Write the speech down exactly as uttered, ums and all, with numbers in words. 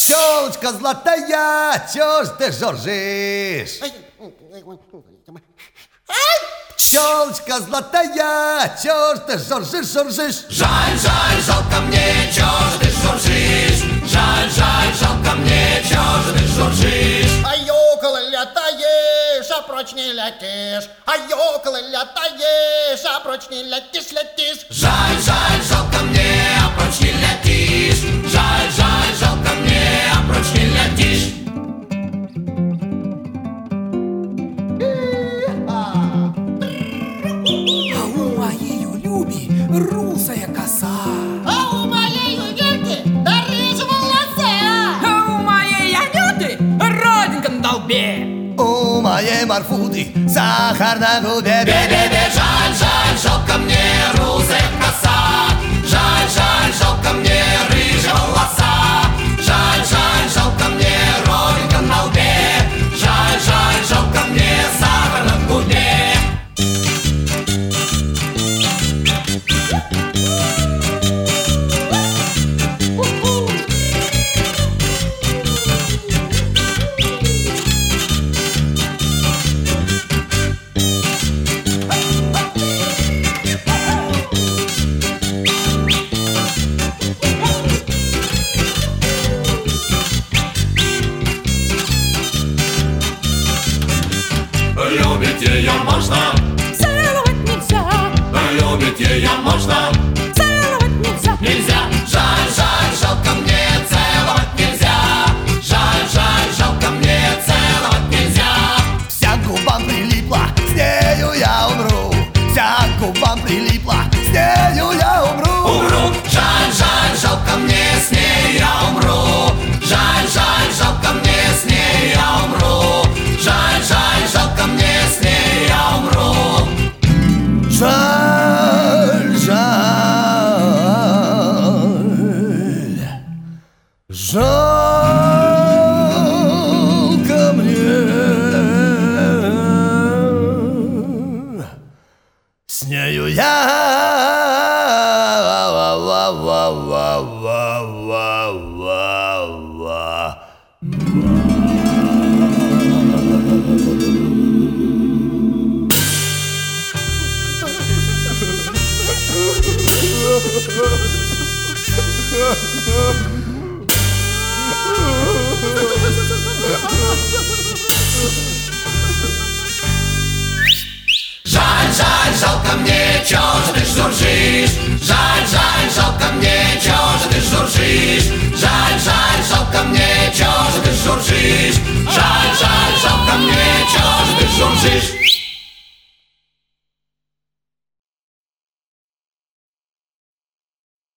Пчелочка золотая, чё ж ты жужжишь? Пчелочка золотая, чё ж ты жужжишь, жужжишь? Жаль, жаль, жалко мне, чё ж ты жужжишь? Жаль, жаль, жалко мне, чё ж ты жужжишь? Ай, около летаешь, а прочь не летишь. Ай, около летаешь, а прочь не летишь, летишь. Жаль, жаль, жалко мне, а прочь не летишь. Жаль, жаль, жалко мне, а прочь не летишь. А у моей Люби русая коса. А у моей Юльки да рыжие волосы. А у моей Анюты родинка на долбе. У моей Марфуты сахар на губе. Бе-бе-бе, жаль, жаль, жалко мне русая коса. Жаль, жаль, жалко мне рыжие волоса. Жаль, жаль, жалко мне родинка на лбе. Жаль, жаль, жалко мне сахар на губе. Любить ее можно, Целовать нельзя, любить ее можно, целовать нельзя. нельзя. Жаль, жаль, жалко мне, целовать нельзя. Жаль, жаль, жалко мне, целовать нельзя. Вся к губам прилипла, с нею я умру. Вся к губам прилипла, с нею я умру. Умру. Жаль, жаль, жалко мне, с ней я умру. Жаль, жаль, жалко мне, с ней я умру. Жаль, жаль, жалко мне, с ней я умру. Жаль, жаль, жалко мне. С нею я Жаль, жаль, жалко мне, чё ж ты жужжишь? Жаль, жаль, жалко мне, чё ж ты жужжишь? Жаль, жаль, жалко мне, чё ж ты жужжишь? Жаль, жаль, жалко мне, чё ж ты жужжишь?